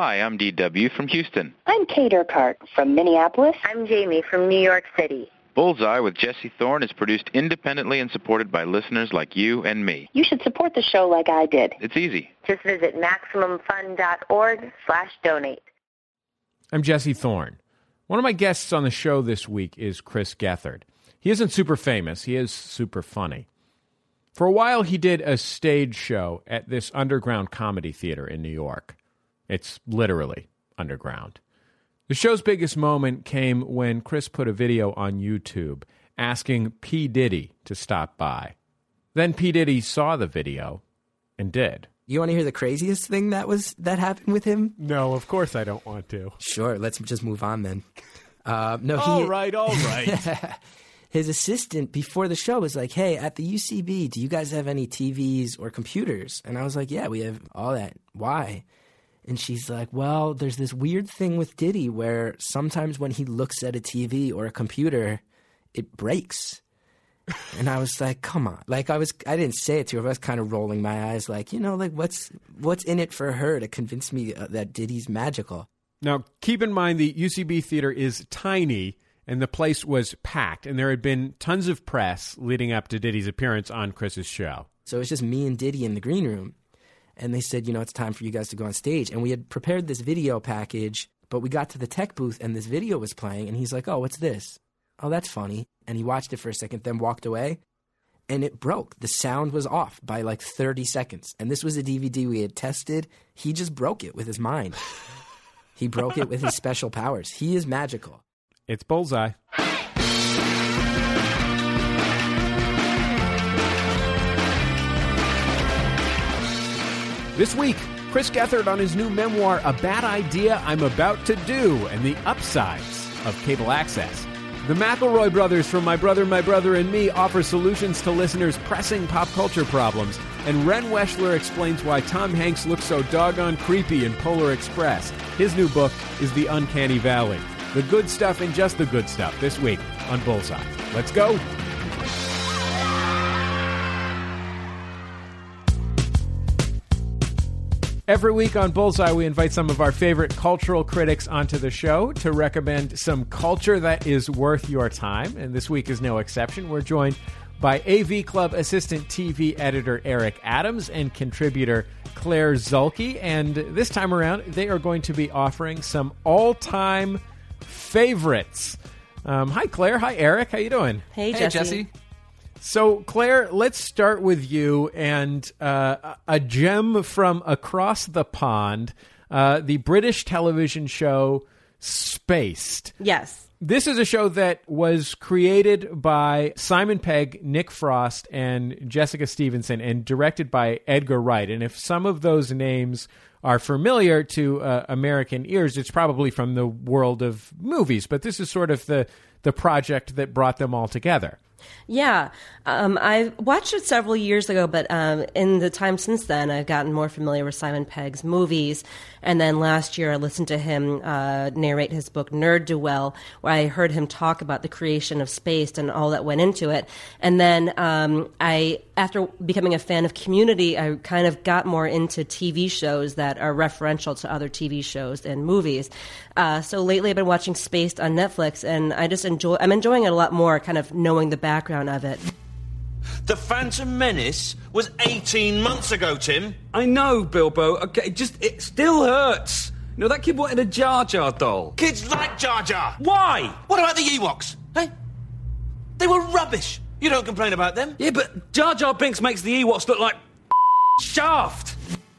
Hi, I'm DW from Houston. I'm Kate Urquhart from Minneapolis. I'm Jamie from New York City. Bullseye with Jesse Thorne is produced independently and supported by listeners like you and me. You should support the show like I did. It's easy. Just visit MaximumFun.org/donate. I'm Jesse Thorne. One of my guests on the show this week is Chris Gethard. He isn't super famous. He is super funny. For a while, he did a stage show at this underground comedy theater in New York. It's literally underground. The show's biggest moment came when Chris put a video on YouTube asking P. Diddy to stop by. Then P. Diddy saw the video and did. You want to hear the craziest thing that happened with him? No, of course I don't want to. Sure, let's just move on then. All right. His assistant before the show was like, hey, at the UCB, do you guys have any TVs or computers? And I was like, yeah, we have all that. Why? And she's like, well, there's this weird thing with Diddy where sometimes when he looks at a TV or a computer, it breaks. And I was like, come on. Like I didn't say it to her, but I was kind of rolling my eyes like, what's in it for her to convince me that Diddy's magical? Now, keep in mind the UCB theater is tiny and the place was packed and there had been tons of press leading up to Diddy's appearance on Chris's show. So it was just me and Diddy in the green room. And they said, it's time for you guys to go on stage. And we had prepared this video package, but we got to the tech booth and this video was playing. And he's like, oh, what's this? Oh, that's funny. And he watched it for a second, then walked away. And it broke. The sound was off by like 30 seconds. And this was a DVD we had tested. He just broke it with his mind. He broke it with his special powers. He is magical. It's Bullseye. This week, Chris Gethard on his new memoir, A Bad Idea I'm About to Do, and the upsides of cable access. The McElroy brothers from My Brother, and Me offer solutions to listeners' pressing pop culture problems, and Ren Weschler explains why Tom Hanks looks so doggone creepy in Polar Express. His new book is The Uncanny Valley. The good stuff and just the good stuff this week on Bullseye. Let's go. Every week on Bullseye, we invite some of our favorite cultural critics onto the show to recommend some culture that is worth your time. And this week is no exception. We're joined by AV Club assistant TV editor Eric Adams and contributor Claire Zulke. And this time around, they are going to be offering some all-time favorites. Hi, Claire. Hi, Eric. How you doing? Hey, Jesse. So, Claire, let's start with you and a gem from across the pond, the British television show Spaced. Yes. This is a show that was created by Simon Pegg, Nick Frost, and Jessica Stevenson, and directed by Edgar Wright. And if some of those names are familiar to American ears, it's probably from the world of movies. But this is sort of the project that brought them all together. Yeah, I watched it several years ago, but in the time since then, I've gotten more familiar with Simon Pegg's movies. And then last year, I listened to him narrate his book, Nerd Do Well, where I heard him talk about the creation of Spaced and all that went into it. And then after becoming a fan of Community, I kind of got more into TV shows that are referential to other TV shows and movies. So lately, I've been watching Spaced on Netflix, and I'm enjoying it a lot more, kind of knowing the background of it. The Phantom Menace was 18 months ago, Tim. I know, Bilbo. Okay, it still hurts. That kid wanted a Jar Jar doll. Kids like Jar Jar. Why? What about the Ewoks? Hey? They were rubbish. You don't complain about them. Yeah, but Jar Jar Binks makes the Ewoks look like Shaft.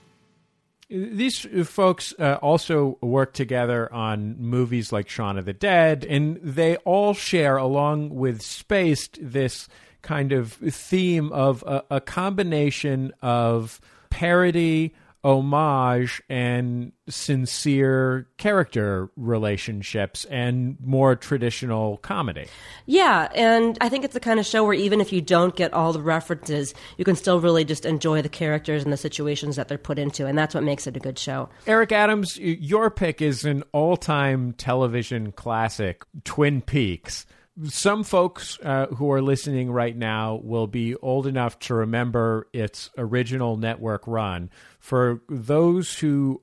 These folks also work together on movies like Shaun of the Dead, and they all share, along with Spaced, this kind of theme of a combination of parody, homage, and sincere character relationships and more traditional comedy. Yeah, and I think it's the kind of show where even if you don't get all the references, you can still really just enjoy the characters and the situations that they're put into, and that's what makes it a good show. Eric Adams, your pick is an all-time television classic, Twin Peaks. Some folks who are listening right now will be old enough to remember its original network run. For those who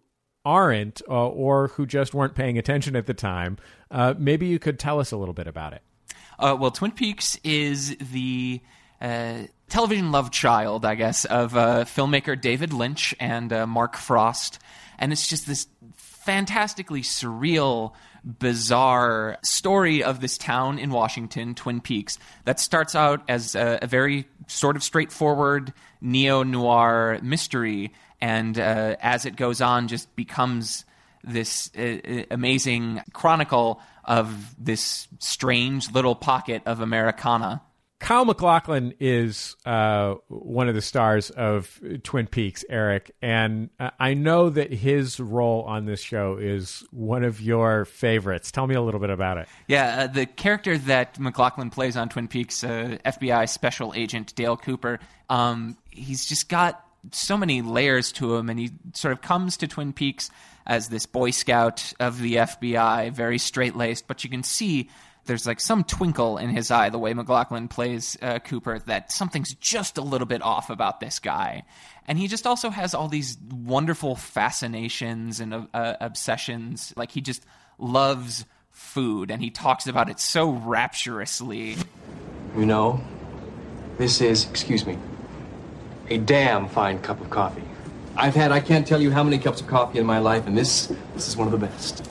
aren't or who just weren't paying attention at the time, maybe you could tell us a little bit about it. Well, Twin Peaks is the television love child, I guess, of filmmaker David Lynch and Mark Frost. And it's just this fantastically surreal, bizarre story of this town in Washington, Twin Peaks, that starts out as a very sort of straightforward neo-noir mystery, and as it goes on just becomes this amazing chronicle of this strange little pocket of Americana. Kyle MacLachlan is one of the stars of Twin Peaks, Eric, and I know that his role on this show is one of your favorites. Tell me a little bit about it. Yeah, the character that MacLachlan plays on Twin Peaks, FBI Special Agent Dale Cooper, he's just got so many layers to him, and he sort of comes to Twin Peaks as this Boy Scout of the FBI, very straight-laced, but you can see there's like some twinkle in his eye, the way MacLachlan plays Cooper, that something's just a little bit off about this guy. And he just also has all these wonderful fascinations and obsessions. Like, he just loves food, and he talks about it so rapturously. You know, this is, excuse me, a damn fine cup of coffee. I've had, I can't tell you how many cups of coffee in my life, and this is one of the best.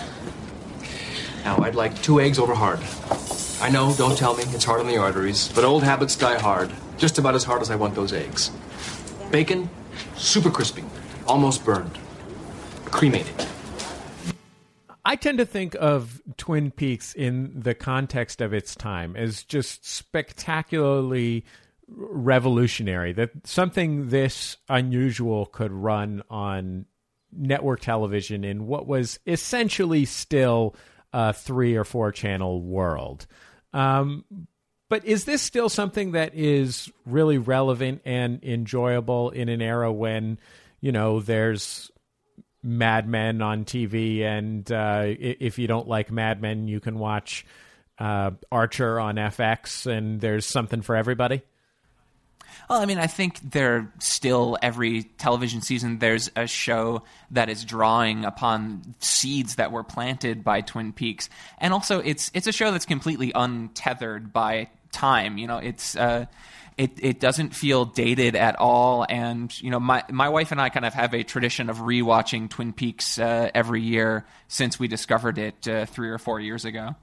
Now, I'd like 2 eggs over hard. I know, don't tell me, it's hard on the arteries, but old habits die hard, just about as hard as I want those eggs. Bacon, super crispy, almost burned, cremated. I tend to think of Twin Peaks in the context of its time as just spectacularly revolutionary, that something this unusual could run on network television in what was essentially still a 3 or 4 channel world. But is this still something that is really relevant and enjoyable in an era when, you know, there's Mad Men on TV, and if you don't like Mad Men, you can watch Archer on FX, and there's something for everybody? Well, I mean, I think there still, every television season, there's a show that is drawing upon seeds that were planted by Twin Peaks. And also, it's a show that's completely untethered by time. You know, it doesn't feel dated at all. And, you know, my wife and I kind of have a tradition of rewatching Twin Peaks every year since we discovered it 3 or 4 years ago.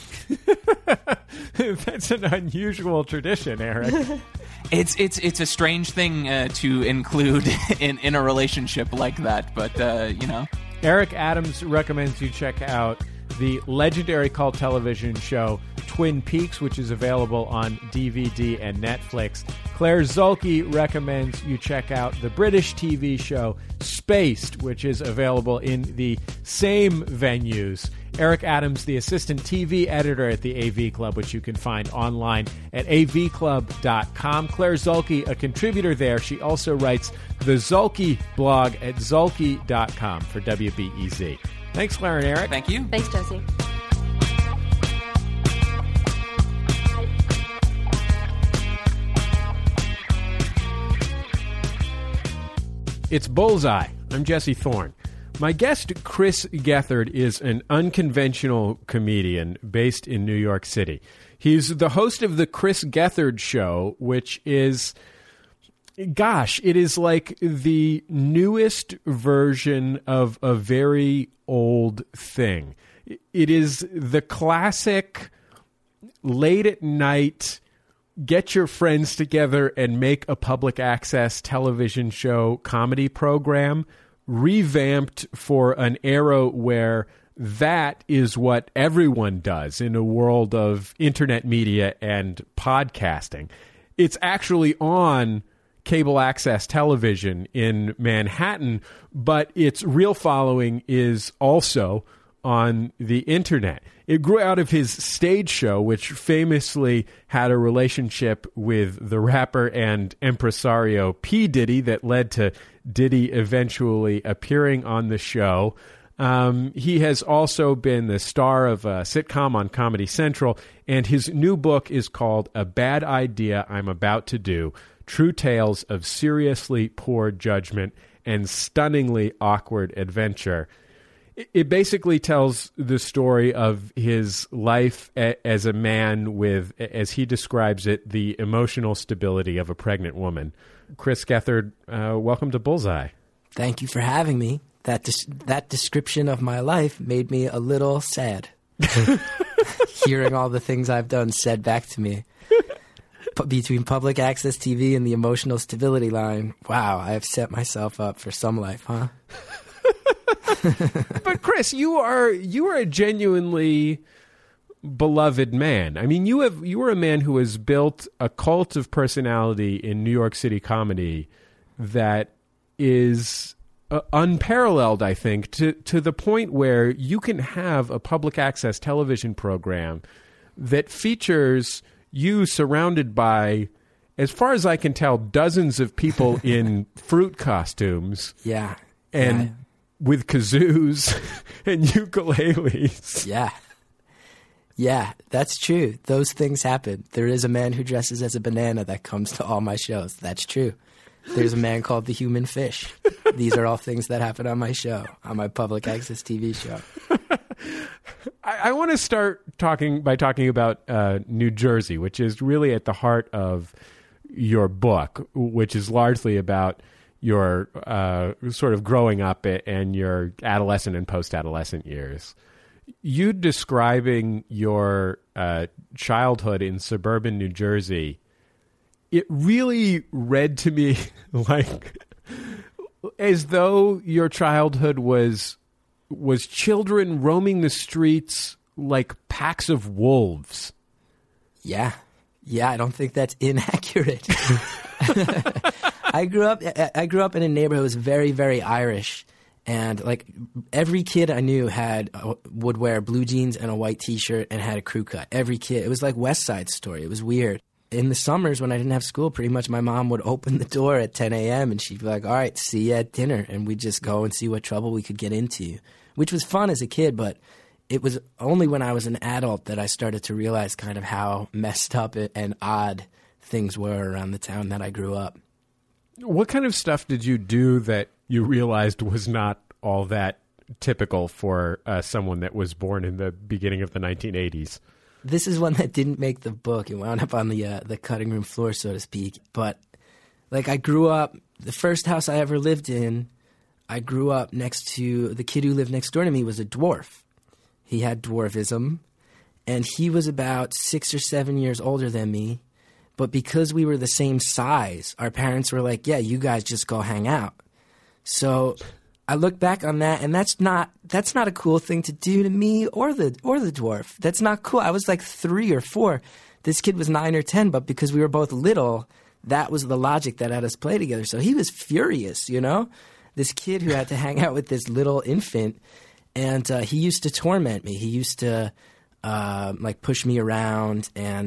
That's an unusual tradition, Eric. It's a strange thing to include in a relationship like that, but you know. Eric Adams recommends you check out the legendary cult television show Twin Peaks, which is available on DVD and Netflix. Claire Zulke recommends you check out the British TV show Spaced, which is available in the same venues. Eric Adams, the assistant TV editor at the AV Club, which you can find online at avclub.com. Claire Zulke, a contributor there. She also writes the Zulke blog at zulke.com for WBEZ. Thanks, Claire and Eric. Thank you. Thanks, Jesse. It's Bullseye. I'm Jesse Thorne. My guest, Chris Gethard, is an unconventional comedian based in New York City. He's the host of the Chris Gethard Show, which is, gosh, it is like the newest version of a very old thing. It is the classic late at night, get your friends together and make a public access television show comedy program, revamped for an era where that is what everyone does in a world of internet media and podcasting. It's actually on cable access television in Manhattan, but its real following is also on the internet. It grew out of his stage show, which famously had a relationship with the rapper and impresario P. Diddy that led to Diddy eventually appearing on the show. He has also been the star of a sitcom on Comedy Central, and his new book is called A Bad Idea I'm About to Do, True Tales of Seriously Poor Judgment and stunningly awkward adventure. It basically tells the story of his life as a man with, as he describes it, the emotional stability of a pregnant woman. Chris Gethard, welcome to Bullseye. Thank you for having me. That description of my life made me a little sad. Hearing all the things I've done said back to me. Between public access TV and the emotional stability line, wow, I have set myself up for some life, huh? But Chris, you are a genuinely beloved man. I mean, you are a man who has built a cult of personality in New York City comedy that is unparalleled, I think, to the point where you can have a public access television program that features you surrounded by, as far as I can tell, dozens of people in fruit costumes. Yeah. And with kazoos and ukuleles. Yeah. Yeah, that's true. Those things happen. There is a man who dresses as a banana that comes to all my shows. That's true. There's a man called the Human Fish. These are all things that happen on my show, on my public access TV show. I want to start by talking about New Jersey, which is really at the heart of your book, which is largely about your sort of growing up and your adolescent and post-adolescent years. You describing your childhood in suburban New Jersey, it really read to me like as though your childhood was children roaming the streets like packs of wolves. Yeah. Yeah, I don't think that's inaccurate. I grew up in a neighborhood that was very, very Irish, and like every kid I knew would wear blue jeans and a white T-shirt and had a crew cut. Every kid. It was like West Side Story. It was weird. In the summers when I didn't have school, pretty much my mom would open the door at 10 a.m. and she'd be like, all right, see you at dinner. And we'd just go and see what trouble we could get into, which was fun as a kid, but it was only when I was an adult that I started to realize kind of how messed up and odd things were around the town that I grew up. What kind of stuff did you do that you realized was not all that typical for someone that was born in the beginning of the 1980s? This is one that didn't make the book. It wound up on the cutting room floor, so to speak. But like I grew up, the first house I ever lived in, I grew up next to, the kid who lived next door to me was a dwarf. He had dwarfism, and he was about 6 or 7 years older than me. But because we were the same size, our parents were like, yeah, you guys just go hang out. So I look back on that, and that's not a cool thing to do to me or the dwarf. That's not cool. I was like 3 or 4. This kid was 9 or 10, but because we were both little, that was the logic that had us play together. So he was furious, you know? This kid who had to hang out with this little infant, and he used to torment me. He used to like push me around, and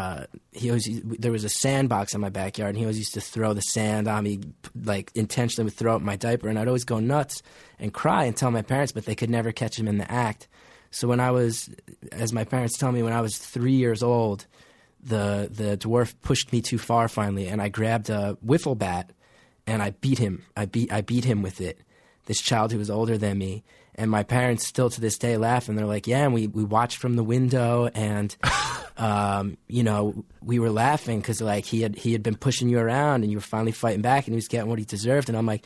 there was a sandbox in my backyard, and he always used to throw the sand on me, like intentionally would throw up my diaper, and I'd always go nuts and cry and tell my parents, but they could never catch him in the act. So when I was, as my parents tell me, when I was 3 years old, the dwarf pushed me too far finally, and I grabbed a wiffle bat and I beat him. I beat him with it. This child who was older than me. And my parents still to this day laugh, and they're like, yeah, and we watched from the window, and, you know, we were laughing because, like, he had been pushing you around, and you were finally fighting back, and he was getting what he deserved. And I'm like,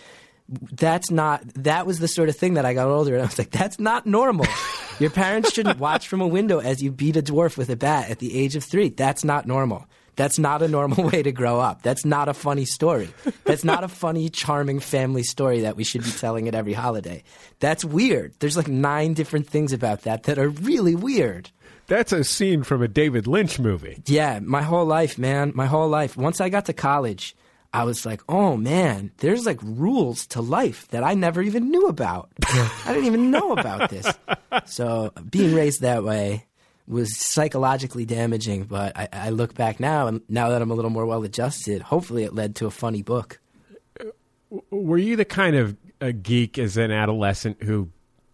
that was the sort of thing that I got older, and I was like, that's not normal. Your parents shouldn't watch from a window as you beat a dwarf with a bat at the age of 3. That's not normal. That's not a normal way to grow up. That's not a funny story. That's not a funny, charming family story that we should be telling at every holiday. That's weird. There's like 9 different things about that are really weird. That's a scene from a David Lynch movie. Yeah, my whole life, man. My whole life. Once I got to college, I was like, oh, man, there's like rules to life that I never even knew about. I didn't even know about this. So being raised that way was psychologically damaging, but I look back now, and now that I'm a little more well-adjusted, hopefully it led to a funny book. Were you the kind of a geek as an adolescent who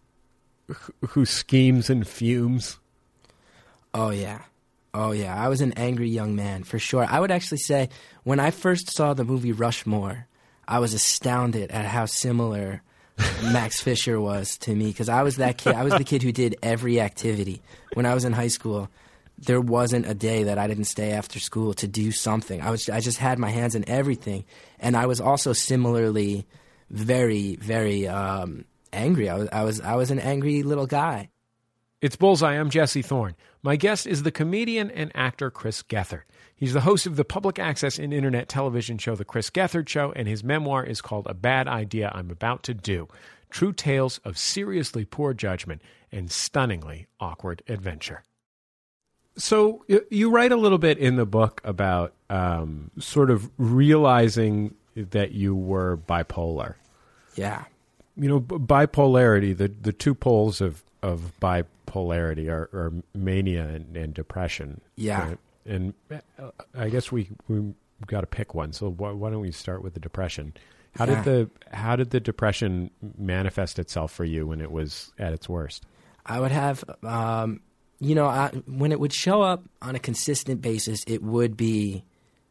schemes and fumes? Oh, yeah. I was an angry young man, for sure. I would actually say when I first saw the movie Rushmore, I was astounded at how similar Max Fisher was to me, because I was that kid. I was the kid who did every activity. When I was in high school, there wasn't a day that I didn't stay after school to do something. I just had my hands in everything, and I was also similarly very, very angry. I was an angry little guy. It's Bullseye. I'm Jesse Thorne. My guest is the comedian and actor Chris Gethard. He's the host of the public access and internet television show The Chris Gethard Show, and his memoir is called A Bad Idea I'm About to Do: True Tales of Seriously Poor Judgment and Stunningly Awkward Adventure. So you write a little bit in the book about sort of realizing that you were bipolar. Yeah. You know, bipolarity, the two poles of bipolarity are mania and depression. Yeah. And I guess we got to pick one. So why don't we start with the depression? How did the depression manifest itself for you when it was at its worst? I would have, when it would show up on a consistent basis, it would be,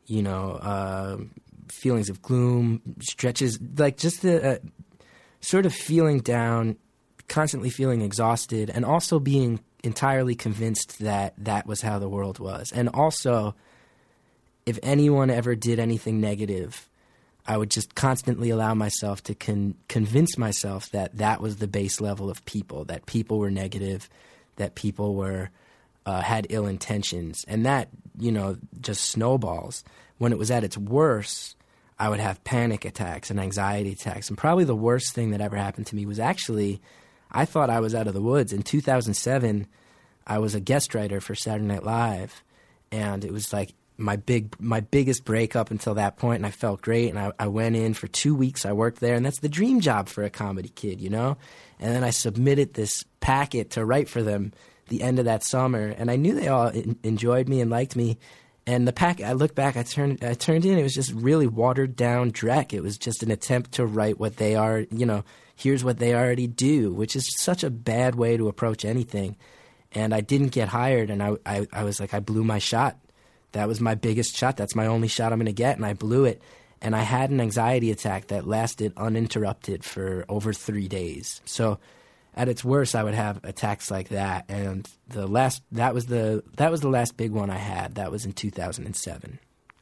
feelings of gloom, stretches, like just the sort of feeling down, constantly feeling exhausted, and also being entirely convinced that that was how the world was. And also, if anyone ever did anything negative, I would just constantly allow myself to convince myself that that was the base level of people, that people were negative, that people were had ill intentions. And that, just snowballs. When it was at its worst, I would have panic attacks and anxiety attacks. And probably the worst thing that ever happened to me was actually, I thought I was out of the woods. In 2007, I was a guest writer for Saturday Night Live, and it was like my biggest break up until that point, and I felt great, and I went in for 2 weeks. I worked there, and that's the dream job for a comedy kid, And then I submitted this packet to write for them the end of that summer, and I knew they all enjoyed me and liked me. And the packet, I look back, I turned in, it was just really watered down dreck. It was just an attempt to write what they are, here's what they already do, which is such a bad way to approach anything. And I didn't get hired, and I was like, I blew my shot. That was my biggest shot. That's my only shot I'm going to get, and I blew it. And I had an anxiety attack that lasted uninterrupted for over 3 days. So at its worst, I would have attacks like that. And that was the last big one I had. That was in 2007.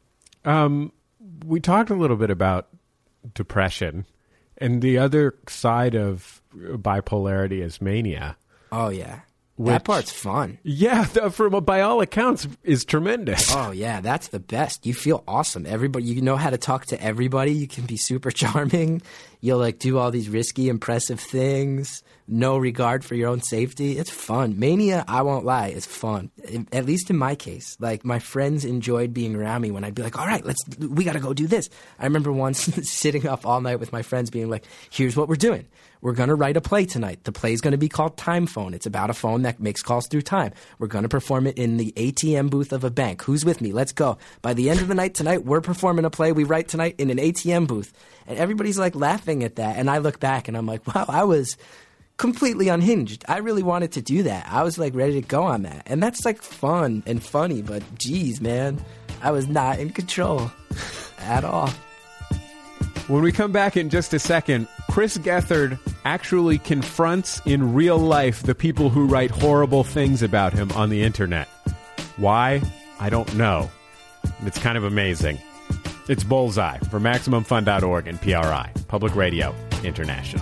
We talked a little bit about depression, and the other side of bipolarity is mania. Oh, yeah. That part's fun. Yeah, by all accounts, is tremendous. Oh, yeah, that's the best. You feel awesome. Everybody, you know how to talk to everybody. You can be super charming. You'll do all these risky, impressive things. No regard for your own safety. It's fun. Mania, I won't lie, is fun. At least in my case. My friends enjoyed being around me when I'd be like, all right, we got to go do this. I remember once sitting up all night with my friends being like, here's what we're doing. We're going to write a play tonight. The play is going to be called Time Phone. It's about a phone that makes calls through time. We're going to perform it in the ATM booth of a bank. Who's with me? Let's go. By the end of the night tonight, we're performing a play we write tonight in an ATM booth. And everybody's laughing at that. And I look back and I'm like, wow, I was completely unhinged. I really wanted to do that. I was ready to go on that. And that's fun and funny, but geez, man, I was not in control at all. When we come back in just a second, Chris Gethard actually confronts in real life the people who write horrible things about him on the internet. Why? I don't know. It's kind of amazing. It's Bullseye for MaximumFun.org and PRI, Public Radio International.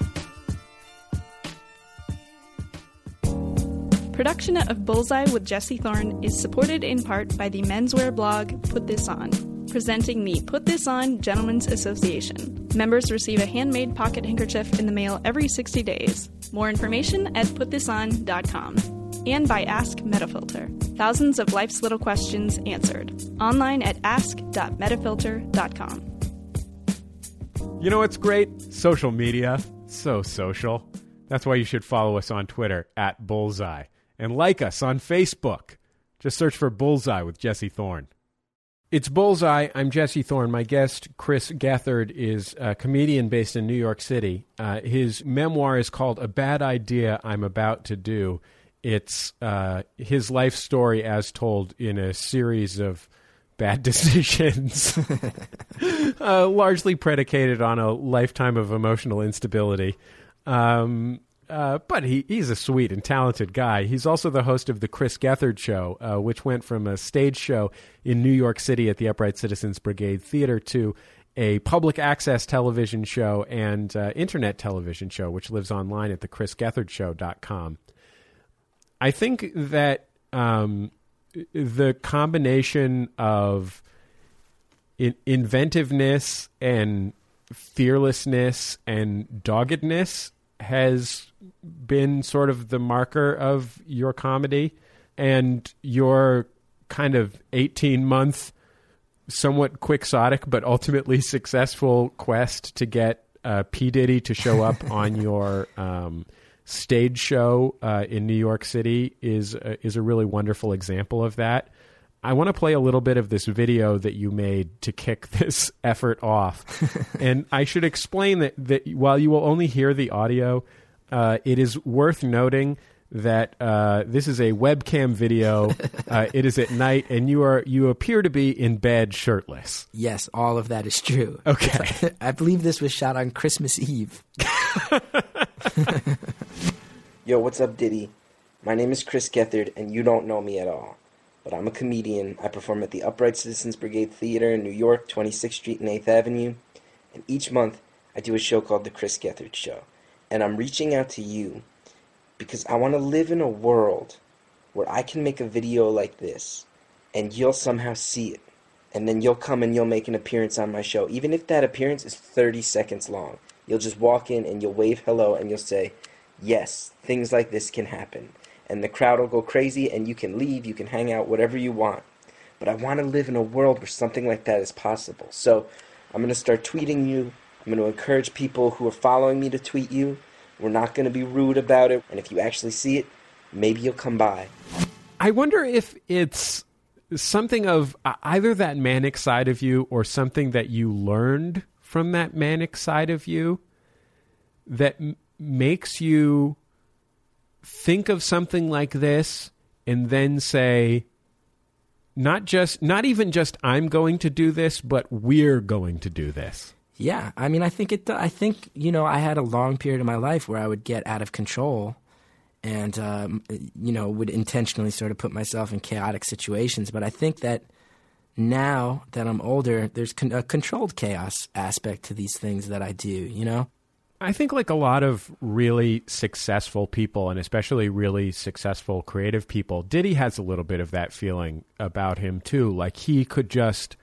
Production of Bullseye with Jesse Thorne is supported in part by the menswear blog Put This On, presenting the Put This On Gentlemen's Association. Members receive a handmade pocket handkerchief in the mail every 60 days. More information at putthison.com. And by Ask Metafilter. Thousands of life's little questions answered. Online at ask.metafilter.com. You know what's great? Social media. So social. That's why you should follow us on Twitter at Bullseye. And like us on Facebook. Just search for Bullseye with Jesse Thorne. It's Bullseye. I'm Jesse Thorne. My guest, Chris Gethard, is a comedian based in New York City. His memoir is called A Bad Idea I'm About to Do. It's his life story as told in a series of bad decisions, largely predicated on a lifetime of emotional instability. But he's a sweet and talented guy. He's also the host of The Chris Gethard Show, which went from a stage show in New York City at the Upright Citizens Brigade Theater to a public access television show and internet television show, which lives online at thechrisgethardshow.com. I think that the combination of inventiveness and fearlessness and doggedness has been sort of the marker of your comedy, and your kind of 18-month, somewhat quixotic but ultimately successful quest to get P. Diddy to show up on your stage show in New York City is a really wonderful example of that. I want to play a little bit of this video that you made to kick this effort off. And I should explain that while you will only hear the audio, it is worth noting that this is a webcam video. It is at night, and you appear to be in bed shirtless. Yes, all of that is true. Okay. I believe this was shot on Christmas Eve. Yo, what's up, Diddy? My name is Chris Gethard, and you don't know me at all. But I'm a comedian. I perform at the Upright Citizens Brigade Theater in New York, 26th Street and 8th Avenue. And each month, I do a show called The Chris Gethard Show. And I'm reaching out to you because I want to live in a world where I can make a video like this, and you'll somehow see it. And then you'll come and you'll make an appearance on my show. Even if that appearance is 30 seconds long. You'll just walk in and you'll wave hello and you'll say, yes, things like this can happen. And the crowd will go crazy, and you can leave, you can hang out, whatever you want. But I want to live in a world where something like that is possible. So I'm going to start tweeting you. I'm going to encourage people who are following me to tweet you. We're not going to be rude about it. And if you actually see it, maybe you'll come by. I wonder if it's something of either that manic side of you or something that you learned from that manic side of you that makes you think of something like this and then say, not even just I'm going to do this, but we're going to do this. Yeah, I mean, I think I had a long period of my life where I would get out of control and would intentionally sort of put myself in chaotic situations. But I think that now that I'm older, there's a controlled chaos aspect to these things that I do, you know? I think like a lot of really successful people, and especially really successful creative people, Diddy has a little bit of that feeling about him too. Like he could just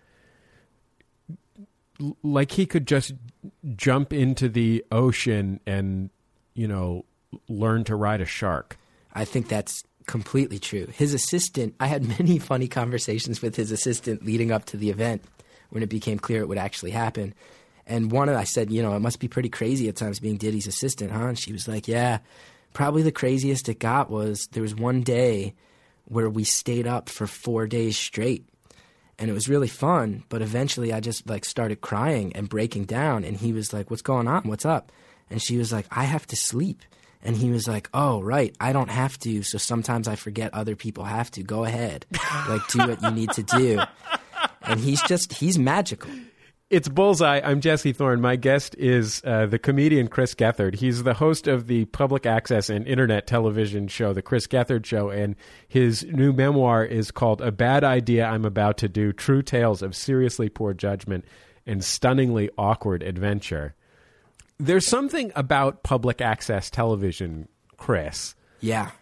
jump into the ocean and, learn to ride a shark. I think that's completely true. His assistant, I had many funny conversations with his assistant leading up to the event when it became clear it would actually happen. And I said, it must be pretty crazy at times being Diddy's assistant, huh? And she was like, yeah, probably the craziest it got was there was one day where we stayed up for 4 days straight. And it was really fun, but eventually I just started crying and breaking down. And he was like, what's going on? What's up? And she was like, I have to sleep. And he was like, oh, right, I don't have to. So sometimes I forget other people have to. Go ahead. Do what you need to do. And he's magical. It's Bullseye. I'm Jesse Thorne. My guest is the comedian Chris Gethard. He's the host of the public access and internet television show, The Chris Gethard Show, and his new memoir is called A Bad Idea I'm About to Do, True Tales of Seriously Poor Judgment and Stunningly Awkward Adventure. There's something about public access television, Chris. Yeah.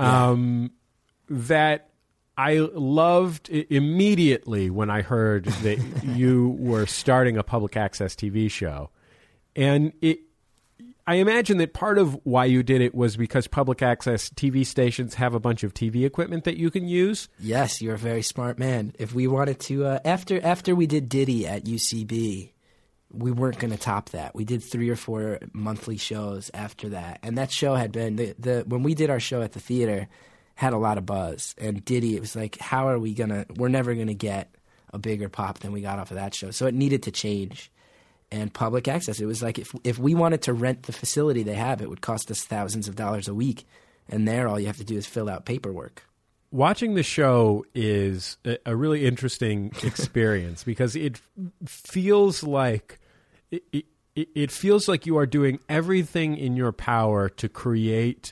That I loved immediately when I heard that you were starting a public access TV show. And I imagine that part of why you did it was because public access TV stations have a bunch of TV equipment that you can use. Yes, you're a very smart man. If we wanted to, after we did Diddy at UCB, we weren't going to top that. We did 3 or 4 monthly shows after that. And that show had been, when we did our show at the theater, had a lot of buzz. And Diddy, it was like, we're never going to get a bigger pop than we got off of that show. So it needed to change. And public access, it was like if we wanted to rent the facility they have, it would cost us thousands of dollars a week. And there, all you have to do is fill out paperwork. watching the show is a really interesting experience because it feels like it feels like you are doing everything in your power to create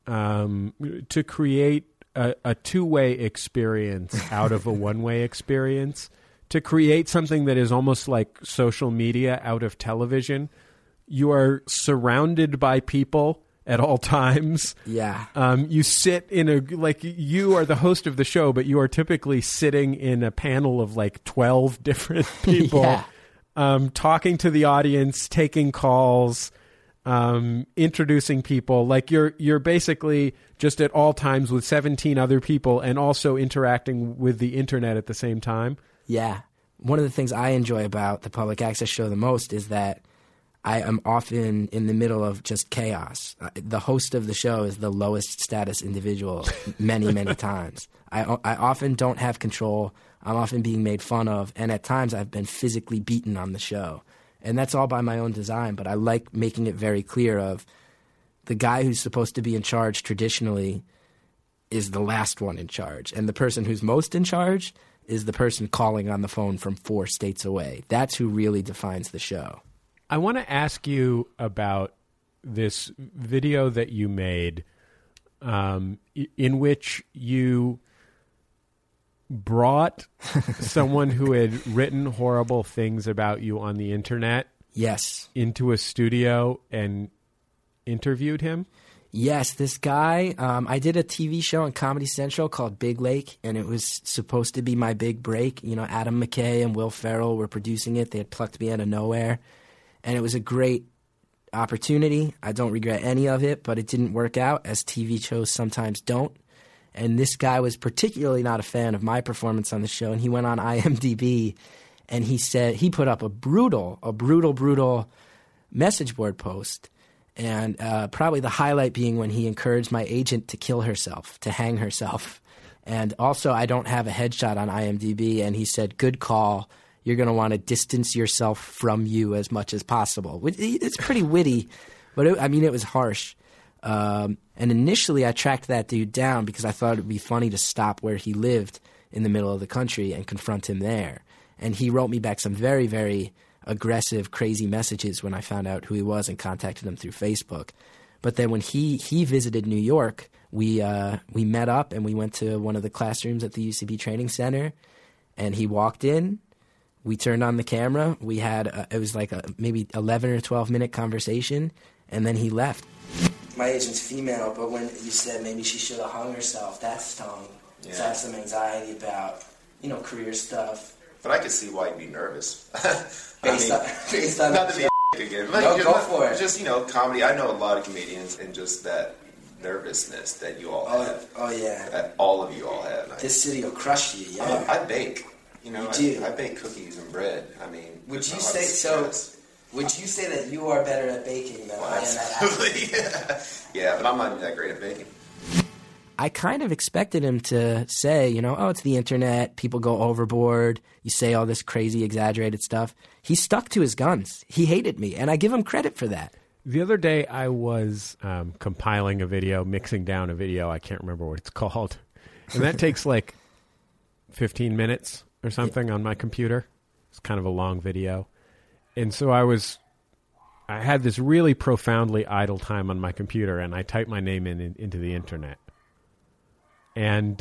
a two-way experience out of a one-way experience, to create something that is almost like social media out of television. You are surrounded by people at all times. Yeah. You sit in you are the host of the show, but you are typically sitting in a panel of like 12 different people, talking to the audience, taking calls, introducing people. Like you're basically just at all times with 17 other people and also interacting with the internet at the same time. Yeah. One of the things I enjoy about the public access show the most is that I am often in the middle of just chaos. The host of the show is the lowest status individual many, many times. I often don't have control. I'm often being made fun of. And at times I've been physically beaten on the show. And that's all by my own design. But I like making it very clear of the guy who's supposed to be in charge traditionally is the last one in charge. And the person who's most in charge is the person calling on the phone from 4 states away. That's who really defines the show. I want to ask you about this video that you made in which you brought someone who had written horrible things about you on the internet into a studio and interviewed him. Yes, this guy, I did a TV show on Comedy Central called Big Lake, and it was supposed to be my big break. You know, Adam McKay and Will Ferrell were producing it. They had plucked me out of nowhere. And it was a great opportunity. I don't regret any of it, but it didn't work out, as TV shows sometimes don't. And this guy was particularly not a fan of my performance on the show, and he went on IMDb, and he said he put up a brutal message board post, and probably the highlight being when he encouraged my agent to kill herself, to hang herself. And also, I don't have a headshot on IMDb, and he said, "Good call. You're going to want to distance yourself from you as much as possible." It's pretty witty, but it was harsh. And initially I tracked that dude down because I thought it would be funny to stop where he lived in the middle of the country and confront him there. And he wrote me back some very, very aggressive, crazy messages when I found out who he was and contacted him through Facebook. But then when he visited New York, we met up and we went to one of the classrooms at the UCB Training Center, and he walked in. We turned on the camera. We had it was like a maybe 11 or 12-minute conversation, and then he left. My agent's female, but when you said maybe she should have hung herself, that stung. Yeah. So I have some anxiety about, career stuff. But I could see why you'd be nervous. Based on not to be again. No, go for it. Just, comedy. I know a lot of comedians, and just that nervousness that you all have. Oh, yeah. That all of you all have. This city will crush you, yeah. I bake. You do. I bake cookies and bread. Would you say so? Would you say that you are better at baking than I am at acting? Yeah, but I'm not even that great at baking. I kind of expected him to say, it's the internet, people go overboard, you say all this crazy, exaggerated stuff. He stuck to his guns. He hated me, and I give him credit for that. The other day I was compiling a video, mixing down a video. I can't remember what it's called. And that takes like 15 minutes or something on my computer. It's kind of a long video. And so I had this really profoundly idle time on my computer, and I typed my name into the internet. And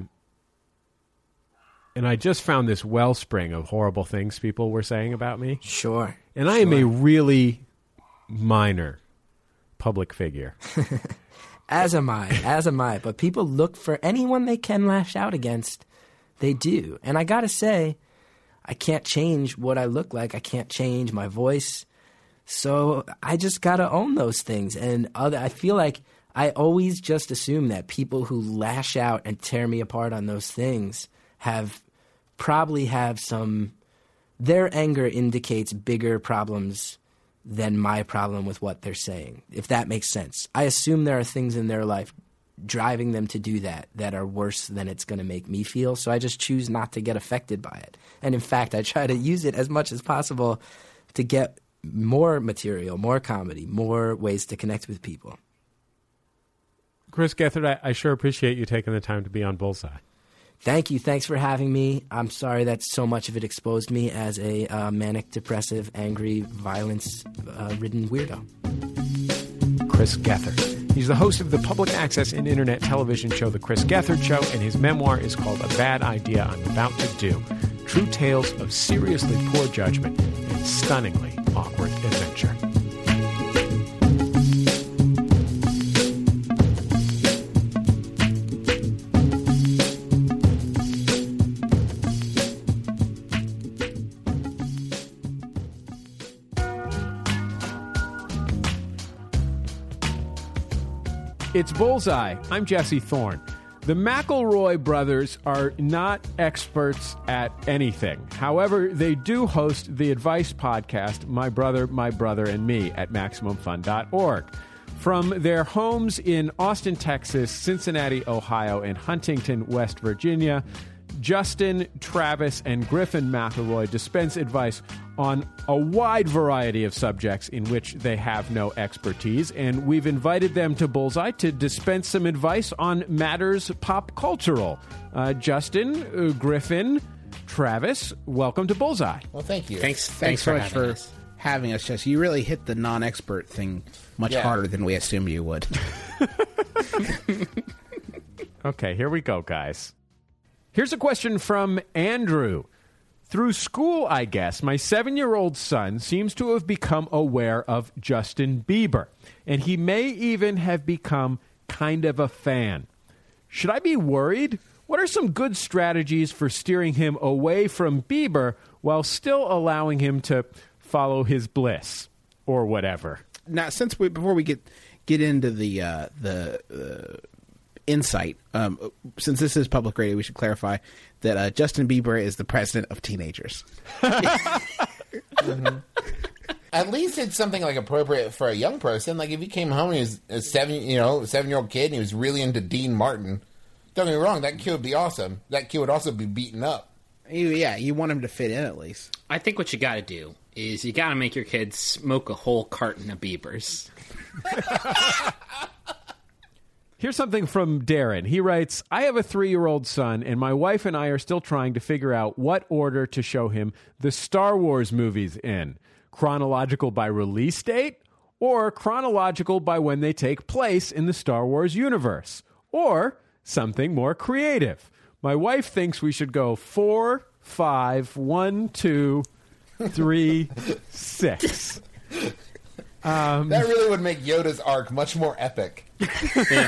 I just found this wellspring of horrible things people were saying about me. Sure. And I am a really minor public figure. As am I. But people look for anyone they can lash out against. They do. And I got to say, I can't change what I look like. I can't change my voice. So I just got to own those things. And I feel like I always just assume that people who lash out and tear me apart on those things probably have their anger indicates bigger problems than my problem with what they're saying, if that makes sense. I assume there are things in their life driving them to do that are worse than it's going to make me feel, so I just choose not to get affected by it. And in fact, I try to use it as much as possible to get more material, more comedy, more ways to connect with people. Chris Gethard, I sure appreciate you taking the time to be on Bullseye. Thank you. Thanks for having me. I'm sorry that so much of it exposed me as a manic, depressive, angry, violence-ridden weirdo. Chris Gethard. He's the host of the public access and internet television show The Chris Gethard Show, and his memoir is called A Bad Idea I'm About to Do. True tales of seriously poor judgment and stunningly awkward adventure. It's Bullseye. I'm Jesse Thorne. The McElroy brothers are not experts at anything. However, they do host the advice podcast, My Brother, and Me, at MaximumFun.org. From their homes in Austin, Texas, Cincinnati, Ohio, and Huntington, West Virginia, Justin, Travis, and Griffin McElroy dispense advice on a wide variety of subjects in which they have no expertise, and we've invited them to Bullseye to dispense some advice on matters pop cultural. Justin, Griffin, Travis, welcome to Bullseye. Well, thank you. Thanks so much for having us, Jesse. You really hit the non-expert thing much harder than we assumed you would. Okay, here we go, guys. Here's a question from Andrew. Through school, I guess, my 7-year-old son seems to have become aware of Justin Bieber, and he may even have become kind of a fan. Should I be worried? What are some good strategies for steering him away from Bieber while still allowing him to follow his bliss or whatever? Now, before we get into the insight, since this is public radio, we should clarify that Justin Bieber is the president of teenagers. Mm-hmm. At least it's something like appropriate for a young person. Like if he came home and he was a 7-year-old kid and he was really into Dean Martin. Don't get me wrong, that kid would be awesome. That kid would also be beaten up. Yeah, you want him to fit in at least. I think what you got to do is you got to make your kids smoke a whole carton of Biebers. Here's something from Darren. He writes, I have a 3-year-old son, and my wife and I are still trying to figure out what order to show him the Star Wars movies in. Chronological by release date, or chronological by when they take place in the Star Wars universe, or something more creative. My wife thinks we should go 4, 5, 1, 2, 3, 6. That really would make Yoda's arc much more epic. Yeah.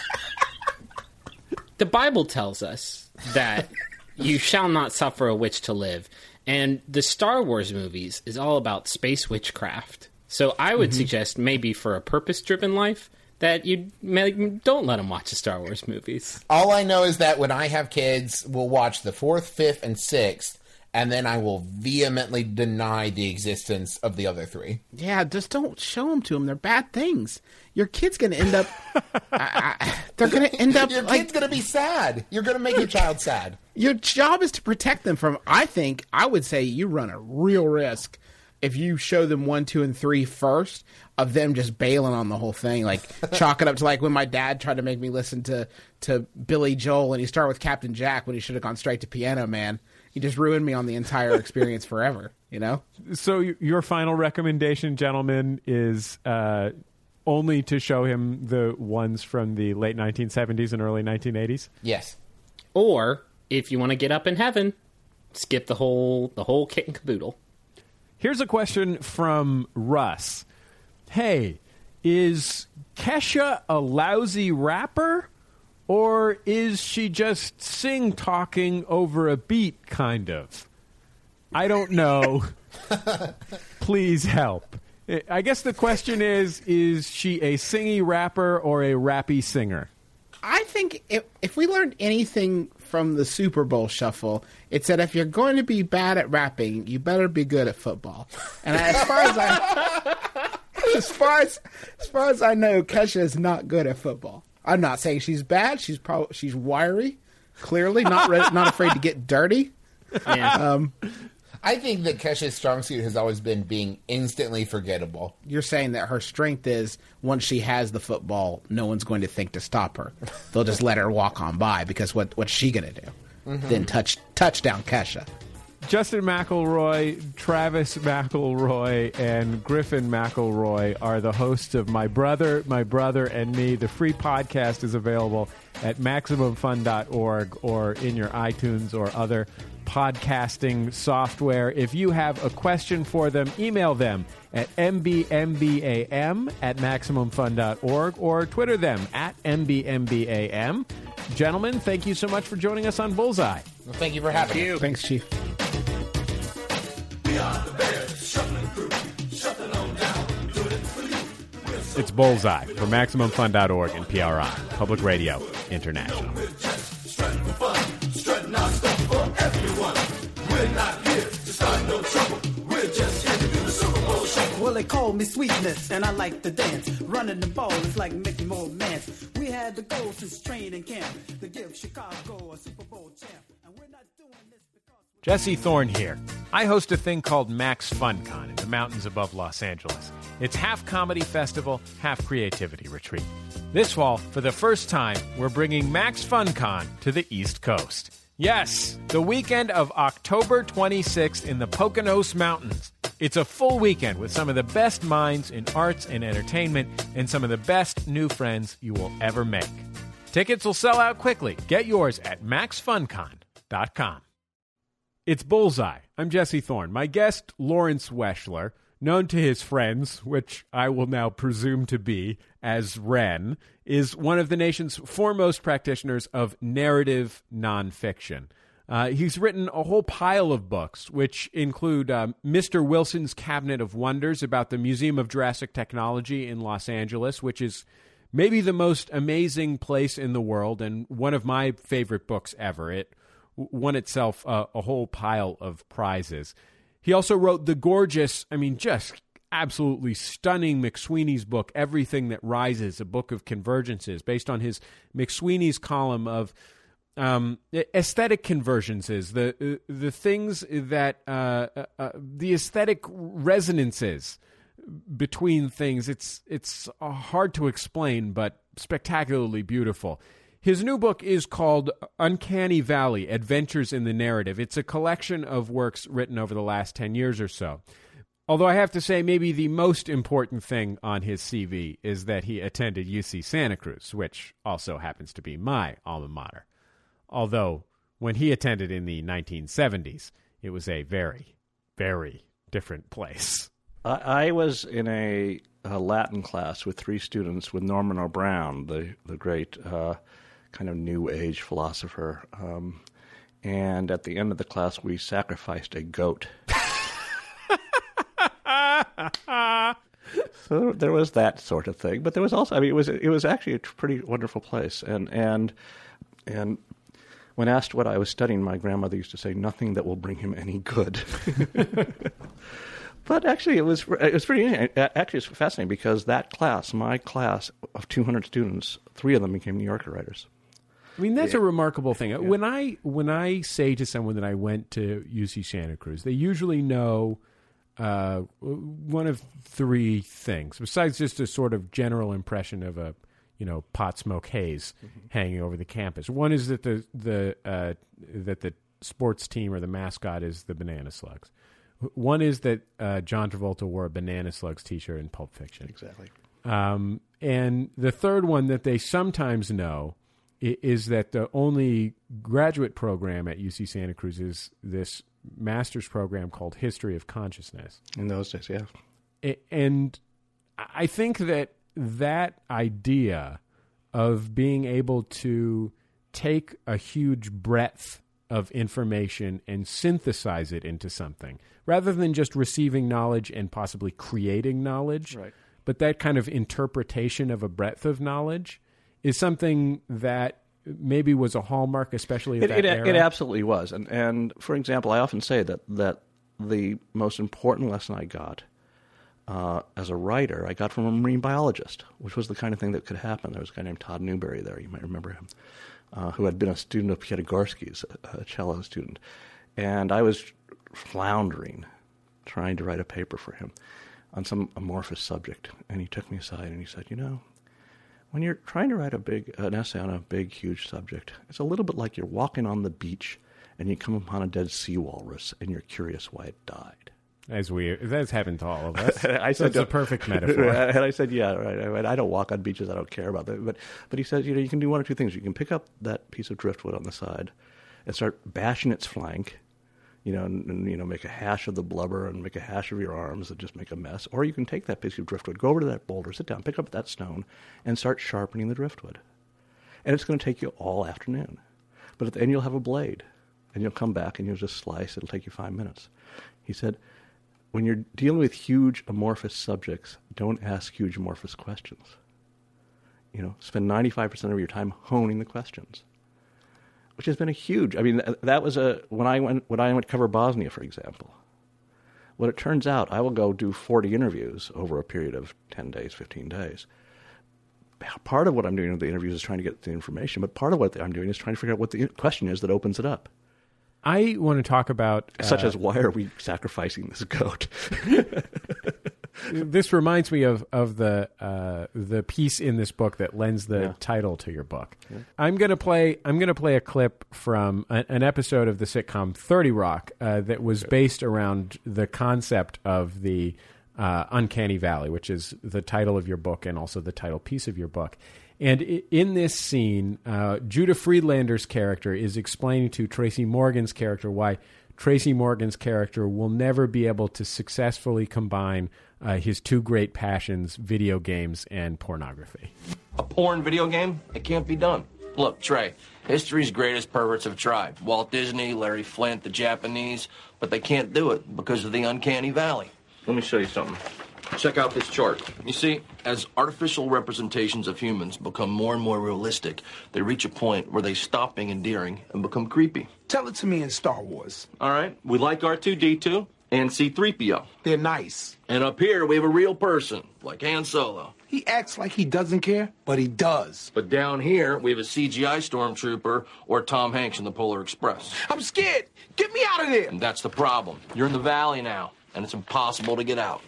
The Bible tells us that you shall not suffer a witch to live. And the Star Wars movies is all about space witchcraft. So I would suggest maybe for a purpose-driven life that you don't let them watch the Star Wars movies. All I know is that when I have kids, we'll watch the 4th, 5th, and 6th. And then I will vehemently deny the existence of the other 3. Yeah, just don't show them to them. They're bad things. Your kid's going to end up... they're going to end up... Your kid's going to be sad. You're going to make your child sad. Your job is to protect them from... I would say you run a real risk if you show them 1, 2, and 3 first of them just bailing on the whole thing. Like, chalk it up to like when my dad tried to make me listen to Billy Joel and he started with Captain Jack when he should have gone straight to Piano Man. He just ruined me on the entire experience forever, you know? So your final recommendation, gentlemen, is only to show him the ones from the late 1970s and early 1980s? Yes. Or, if you want to get up in heaven, skip the whole kit and caboodle. Here's a question from Russ. Hey, is Kesha a lousy rapper? Or is she just sing-talking over a beat, kind of? I don't know. Please help. I guess the question is she a singy rapper or a rappy singer? I think if we learned anything from the Super Bowl shuffle, it's that if you're going to be bad at rapping, you better be good at football. And as far as I know, Kesha is not good at football. I'm not saying she's bad. She's wiry, clearly not afraid to get dirty. Yeah. I think that Kesha's strong suit has always been being instantly forgettable. You're saying that her strength is once she has the football, no one's going to think to stop her. They'll just let her walk on by because what's she going to do? Mm-hmm. Then touchdown Kesha. Justin McElroy, Travis McElroy, and Griffin McElroy are the hosts of My Brother, and Me. The free podcast is available at MaximumFun.org or in your iTunes or other podcasting software. If you have a question for them, email them at mbmbam@MaximumFun.org or Twitter them at mbmbam. Gentlemen, thank you so much for joining us on Bullseye. Well, thank you for having us. Thanks, Chief. It's Bullseye for MaximumFun.org and PRI, Public Radio International. Well, they call me Sweetness, and I like to dance. Running the ball is like making more mans. We had the goal since training camp to give Chicago a Super Bowl champ. And we're not doing this because... Jesse Thorne here. I host a thing called Max FunCon in the mountains above Los Angeles. It's half comedy festival, half creativity retreat. This fall, for the first time, we're bringing Max FunCon to the East Coast. Yes, the weekend of October 26th in the Poconos Mountains. It's a full weekend with some of the best minds in arts and entertainment and some of the best new friends you will ever make. Tickets will sell out quickly. Get yours at maxfuncon.com. It's Bullseye. I'm Jesse Thorne. My guest, Lawrence Weschler, known to his friends, which I will now presume to be as Ren, is one of the nation's foremost practitioners of narrative nonfiction. He's written a whole pile of books, which include Mr. Wilson's Cabinet of Wonders about the Museum of Jurassic Technology in Los Angeles, which is maybe the most amazing place in the world and one of my favorite books ever. It won itself a whole pile of prizes. He also wrote the gorgeous, just absolutely stunning McSweeney's book, Everything That Rises, a book of convergences, based on his McSweeney's column of aesthetic convergences, the things that the aesthetic resonances between things. It's hard to explain, but spectacularly beautiful. His new book is called Uncanny Valley, Adventures in the Narrative. It's a collection of works written over the last 10 years or so. Although I have to say maybe the most important thing on his CV is that he attended UC Santa Cruz, which also happens to be my alma mater. Although when he attended in the 1970s, it was a very, very different place. I was in a Latin class with 3 students with Norman O'Brown, the great kind of New Age philosopher. And at the end of the class, we sacrificed a goat. So there was that sort of thing. But there was also, it was actually a pretty wonderful place. And when asked what I was studying, my grandmother used to say, nothing that will bring him any good. But actually, it was pretty interesting. Actually, it's fascinating because that class, my class of 200 students, 3 of them became New Yorker writers. That's a remarkable thing. Yeah. When I say to someone that I went to UC Santa Cruz, they usually know one of 3 things, besides just a sort of general impression of a pot smoke haze hanging over the campus. One is that the sports team or the mascot is the Banana Slugs. One is that John Travolta wore a Banana Slugs t-shirt in Pulp Fiction. Exactly. And the third one that they sometimes know is that the only graduate program at UC Santa Cruz is this master's program called History of Consciousness. In those days, yeah. And I think that idea of being able to take a huge breadth of information and synthesize it into something, rather than just receiving knowledge and possibly creating knowledge, right, but that kind of interpretation of a breadth of knowledge is something that maybe was a hallmark, especially of that era. It absolutely was. And for example, I often say that the most important lesson I got as a writer, I got from a marine biologist, which was the kind of thing that could happen. There was a guy named Todd Newberry there, you might remember him, who had been a student of Piatigorsky's, a cello student. And I was floundering trying to write a paper for him on some amorphous subject. And he took me aside and he said, when you're trying to write an essay on a big, huge subject, it's a little bit like you're walking on the beach and you come upon a dead sea walrus and you're curious why it died. That's happened to all of us. I said, that's a perfect metaphor. And I said, yeah, right. I don't walk on beaches. I don't care about that. But he says, you can do one or two things. You can pick up that piece of driftwood on the side and start bashing its flank, and make a hash of the blubber and make a hash of your arms and just make a mess. Or you can take that piece of driftwood, go over to that boulder, sit down, pick up that stone, and start sharpening the driftwood. And it's going to take you all afternoon. But at the end, you'll have a blade. And you'll come back and you'll just slice. It'll take you 5 minutes. He said, when you're dealing with huge amorphous subjects, don't ask huge amorphous questions. Spend 95% of your time honing the questions, which has been a huge. I mean, that was when I went to cover Bosnia, for example. Well, it turns out I will go do 40 interviews over a period of 10 days, 15 days. Part of what I'm doing with the interviews is trying to get the information, but part of what I'm doing is trying to figure out what the question is that opens it up. I want to talk about... Such as, why are we sacrificing this goat? This reminds me of the piece in this book that lends the title to your book. Yeah. I'm going to play a clip from an episode of the sitcom 30 Rock that was based around the concept of the Uncanny Valley, which is the title of your book and also the title piece of your book. And in this scene, Judah Friedlander's character is explaining to Tracy Morgan's character why Tracy Morgan's character will never be able to successfully combine his two great passions, video games and pornography. A porn video game? It can't be done. Look, Trey, history's greatest perverts have tried. Walt Disney, Larry Flint, the Japanese, but they can't do it because of the Uncanny Valley. Let me show you something. Check out this chart. You see, as artificial representations of humans become more and more realistic, they reach a point where they stop being endearing and become creepy. Tell it to me in Star Wars. All right, we like R2-D2 and C-3PO. They're nice. And up here, we have a real person, like Han Solo. He acts like he doesn't care, but he does. But down here, we have a CGI stormtrooper or Tom Hanks in the Polar Express. I'm scared. Get me out of there. And that's the problem. You're in the valley now, and it's impossible to get out.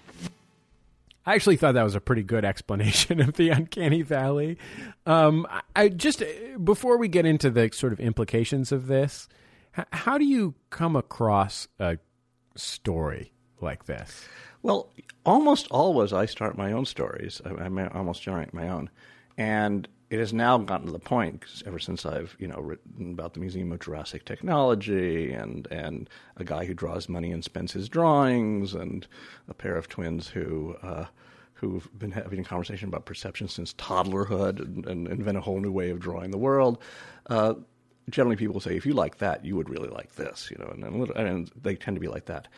I actually thought that was a pretty good explanation of the Uncanny Valley. I just, before we get into the sort of implications of this, how do you come across a story like this? Well, almost always I start my own stories. I almost generate my own. And it has now gotten to the point, ever since I've written about the Museum of Jurassic Technology and a guy who draws money and spends his drawings, and a pair of twins who've been having a conversation about perception since toddlerhood and invent a whole new way of drawing the world. Generally, people say, if you like that, you would really like this, and they tend to be like that.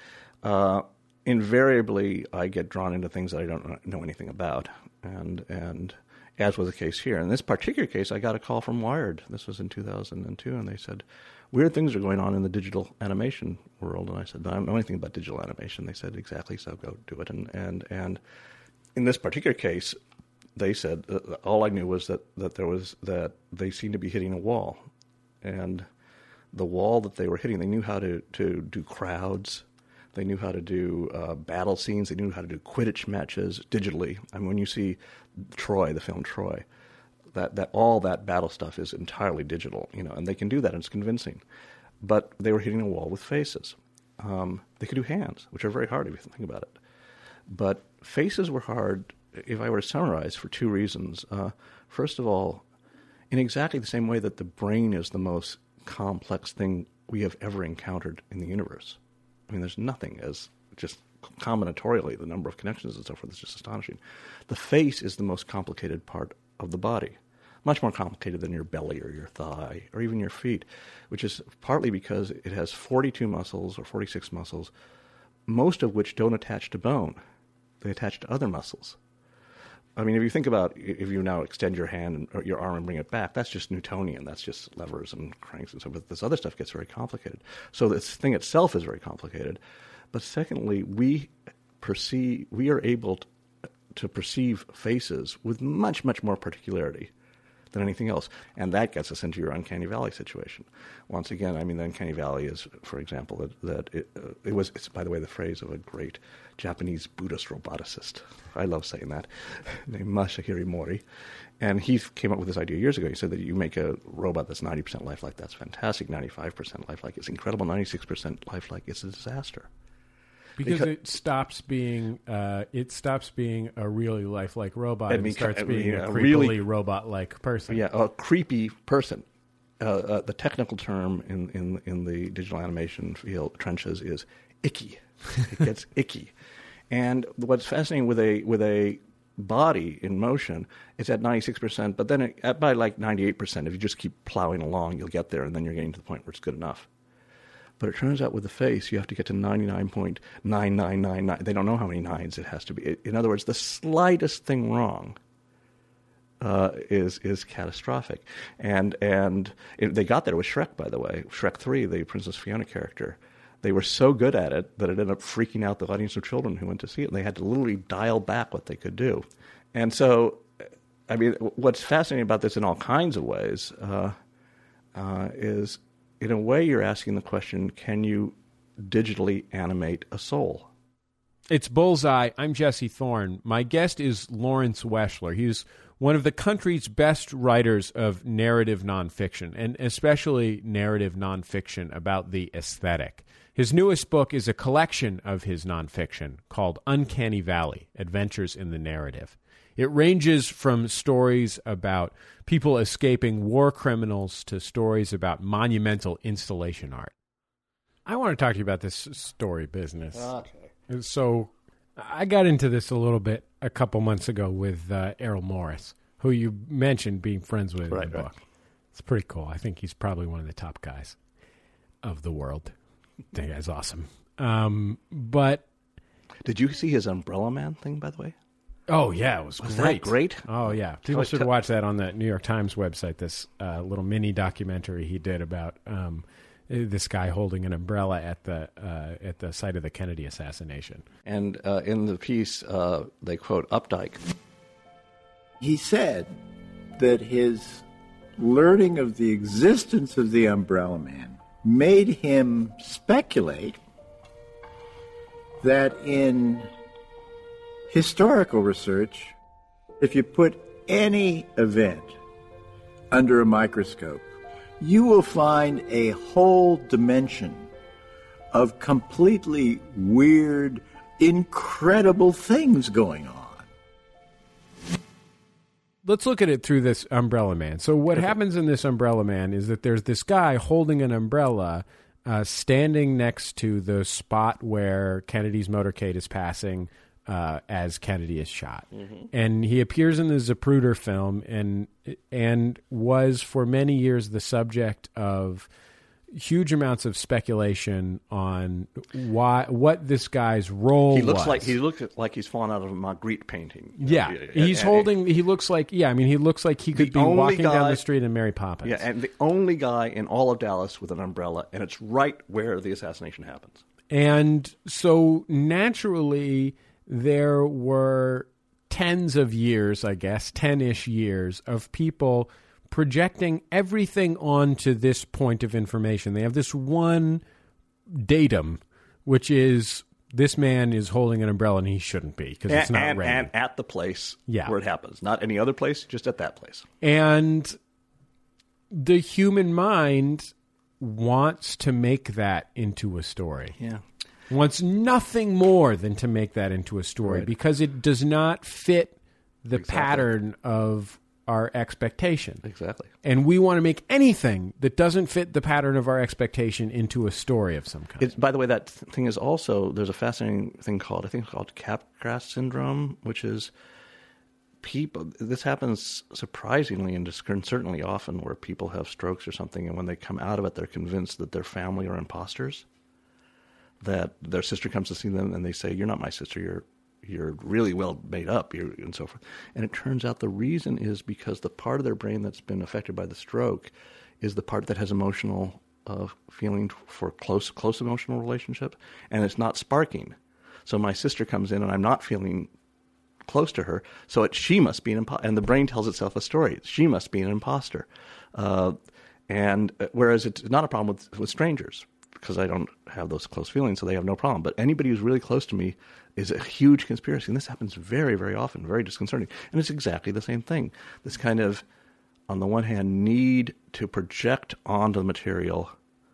Invariably, I get drawn into things that I don't know anything about, and as was the case here. In this particular case, I got a call from Wired. This was in 2002, and they said, weird things are going on in the digital animation world. And I said, I don't know anything about digital animation. They said, exactly, so go do it. And in this particular case, they said, all I knew was that they seemed to be hitting a wall. And the wall that they were hitting, they knew how to do crowds. They knew how to do battle scenes. They knew how to do Quidditch matches digitally. I mean, when you see Troy, the film Troy, that all that battle stuff is entirely digital, and they can do that, and it's convincing. But they were hitting a wall with faces. They could do hands, which are very hard if you think about it. But faces were hard, if I were to summarize, for two reasons. First of all, in exactly the same way that the brain is the most complex thing we have ever encountered in the universe. I mean, there's nothing as just combinatorially, the number of connections and so forth is just astonishing. The face is the most complicated part of the body, much more complicated than your belly or your thigh or even your feet, which is partly because it has 42 muscles or 46 muscles, most of which don't attach to bone. They attach to other muscles. I mean, if you think about, if you now extend your hand or your arm and bring it back, that's just Newtonian. That's just levers and cranks and so forth. This other stuff gets very complicated. So this thing itself is very complicated. But secondly, we are able to perceive faces with much, much more particularity than anything else. And that gets us into your uncanny valley situation. Once again, I mean, the uncanny valley is, for example, it's, by the way, the phrase of a great Japanese Buddhist roboticist. I love saying that, named Masahiro Mori. And he came up with this idea years ago. He said that you make a robot that's 90% lifelike, that's fantastic. 95% lifelike, it's incredible. 96% lifelike, it's a disaster. Because it stops being a really lifelike robot and starts being a creepily really robot-like person. Yeah, a creepy person. The technical term in the digital animation field trenches is icky. It gets icky. And what's fascinating with a body in motion, it's at 96%, but then by like 98%, if you just keep plowing along, you'll get there, and then you're getting to the point where it's good enough. But it turns out with the face, you have to get to 99.9999. They don't know how many nines it has to be. In other words, the slightest thing wrong is catastrophic. And they got there with Shrek, by the way. Shrek 3, the Princess Fiona character. They were so good at it that it ended up freaking out the audience of children who went to see it. And they had to literally dial back what they could do. And so, I mean, what's fascinating about this in all kinds of ways is, in a way, you're asking the question, can you digitally animate a soul? It's Bullseye. I'm Jesse Thorne. My guest is Lawrence Weschler. He's one of the country's best writers of narrative nonfiction, and especially narrative nonfiction about the aesthetic. His newest book is a collection of his nonfiction called Uncanny Valley, Adventures in the Narrative. It ranges from stories about people escaping war criminals to stories about monumental installation art. I want to talk to you about this story business. Okay. So I got into this a little bit a couple months ago with Errol Morris, who you mentioned being friends with in the book. It's pretty cool. I think he's probably one of the top guys of the world. That guy's awesome. But did you see his Umbrella Man thing, by the way? Oh, yeah, it was great. That great? Oh, yeah. People should watch that on the New York Times website, this little mini documentary he did about this guy holding an umbrella at the site of the Kennedy assassination. And in the piece, they quote Updike. He said that his learning of the existence of the Umbrella Man made him speculate that in historical research, if you put any event under a microscope, you will find a whole dimension of completely weird, incredible things going on. Let's look at it through this Umbrella Man. So what happens in this Umbrella Man is that there's this guy holding an umbrella standing next to the spot where Kennedy's motorcade is passing as Kennedy is shot. Mm-hmm. And he appears in the Zapruder film and was for many years the subject of huge amounts of speculation on what this guy's role was. He looks like he's fallen out of a Magritte painting. Yeah. He looks like he could be walking down the street in Mary Poppins. Yeah, and the only guy in all of Dallas with an umbrella, and it's right where the assassination happens. And so naturally there were tens of years, I guess, 10-ish years of people projecting everything onto this point of information. They have this one datum, which is this man is holding an umbrella and he shouldn't be because it's not raining. And at the place where it happens. Not any other place, just at that place. And the human mind wants to make that into a story. Yeah. Wants nothing more than to make that into a story because it does not fit the pattern of our expectation. Exactly. And we want to make anything that doesn't fit the pattern of our expectation into a story of some kind. By the way, that thing is also, there's a fascinating thing called Capgras syndrome, which is people, this happens surprisingly and disconcertingly often where people have strokes or something, and when they come out of it, they're convinced that their family are imposters. That their sister comes to see them and they say, "You're not my sister, you're really well made up," and so forth. And it turns out the reason is because the part of their brain that's been affected by the stroke is the part that has emotional feeling for close emotional relationship, and it's not sparking. So my sister comes in and I'm not feeling close to her, so she must be an imposter. And the brain tells itself a story. She must be an imposter. And whereas it's not a problem with strangers, because I don't have those close feelings, so they have no problem. But anybody who's really close to me is a huge conspiracy. And this happens very, very often, very disconcerting. And it's exactly the same thing. This kind of, on the one hand, need to project onto the material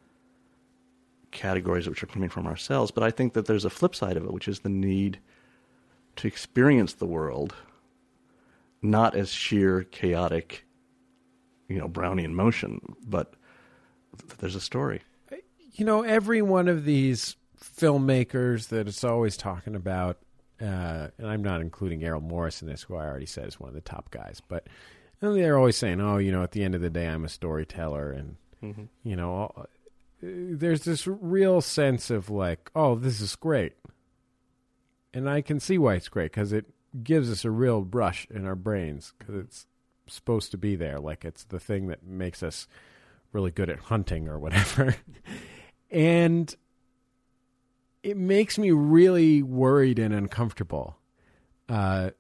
categories which are coming from ourselves. But I think that there's a flip side of it, which is the need to experience the world not as sheer chaotic, Brownian motion, but there's a story. Every one of these filmmakers that it's always talking about, and I'm not including Errol Morris in this, who I already said is one of the top guys, but they're always saying, at the end of the day, I'm a storyteller. And, there's this real sense of like, oh, this is great. And I can see why it's great, because it gives us a real rush in our brains, because it's supposed to be there. Like it's the thing that makes us really good at hunting or whatever. And it makes me really worried and uncomfortable that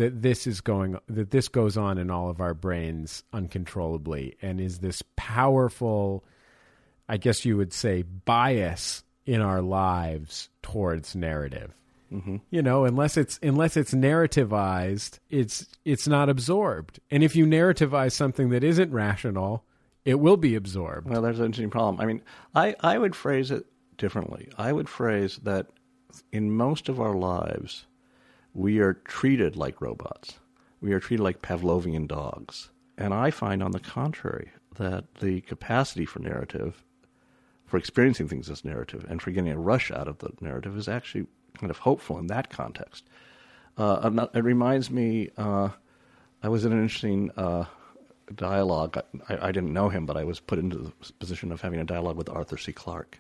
this goes on in all of our brains uncontrollably, and is this powerful, I guess you would say, bias in our lives towards narrative. Mm-hmm. Unless it's narrativized, it's not absorbed. And if you narrativize something that isn't rational, it will be absorbed. Well, there's an interesting problem. I mean, I would phrase it differently. I would phrase that in most of our lives, we are treated like robots. We are treated like Pavlovian dogs. And I find, on the contrary, that the capacity for narrative, for experiencing things as narrative, and for getting a rush out of the narrative is actually kind of hopeful in that context. It reminds me, I was in an interesting dialogue. I didn't know him, but I was put into the position of having a dialogue with Arthur C. Clarke.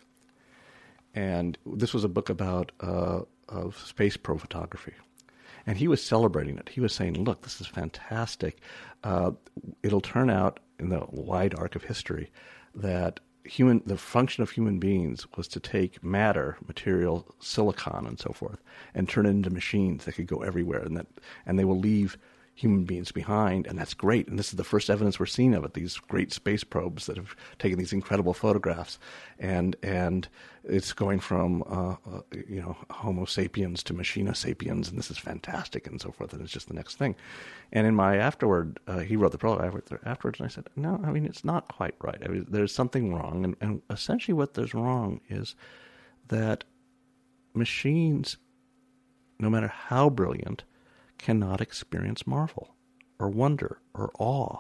And this was a book about of space pro photography. And he was celebrating it. He was saying, look, this is fantastic. It'll turn out in the wide arc of history that the function of human beings was to take matter, material, silicon, and so forth, and turn it into machines that could go everywhere, and they will leave human beings behind, and that's great. And this is the first evidence we're seeing of it, these great space probes that have taken these incredible photographs, and it's going from Homo sapiens to Machina sapiens, and this is fantastic, and so forth, and it's just the next thing. And in my afterward, he wrote the prologue afterwards, and I said, no, I mean, it's not quite right. I mean, there's something wrong, and essentially what there's wrong is that machines, no matter how brilliant, cannot experience marvel or wonder or awe.